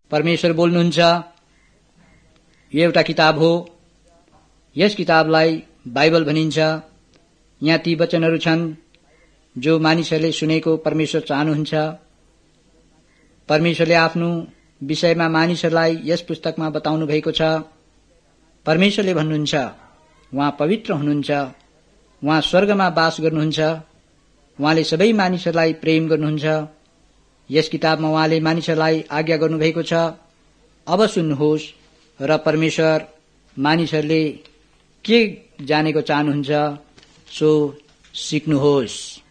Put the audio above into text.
परमेश्वर बोल्नुहुन्छ। यो एउटा किताब हो। यस किताबलाई बाइबल भनिन्छ। यहाँ ती वचनहरू छन् जो मानिसहरूले सुनेको परमेश्वर चाहनुहुन्छ। परमेश्वरले आफ्नो विषयमा मानिसहरूलाई यस पुस्तकमा बताउनु भएको छ। परमेश्वरले भन्नुहुन्छ उहाँ पवित्र हुनुहुन्छ, उहाँ स्वर्गमा वास गर्नुहुन्छ, उहाँले सबै मानिसहरूलाई प्रेम गर्नुहुन्छ। यस किताबमा उहाँले मानिसहरूलाई आज्ञा गर्नुभएको छ। अब सुन्नुहोस् र परमेश्वर मानिसहरूले के जानेको चाहनुहुन्छ सो सिक्नुहोस्।